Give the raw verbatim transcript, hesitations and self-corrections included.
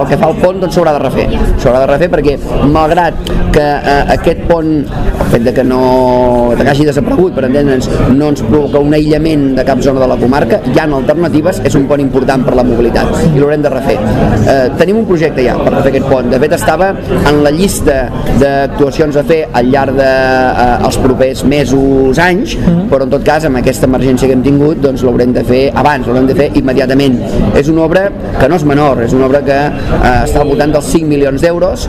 pel que fa al pont, doncs s'haurà de refer. S'haurà de refer perquè, malgrat que eh, aquest pont, el fet de que no que hagi desaparegut, per entendre'ns, no ens provoca un aïllament de cap zona de la comarca, hi ha alternatives, és un pont important per la mobilitat i l'haurem de refer. Eh, tenim un projecte ja per refer aquest pont. De fet, estava en la llista d'actuacions a fer al llarg dels eh, propers mesos, anys, però en tot cas, amb aquesta emergència que hem tingut, doncs l'haurem de fer abans, l'haurem de fer immediatament. És una obra que no és menor, és una obra que eh, està al voltant dels cinc milions d'euros,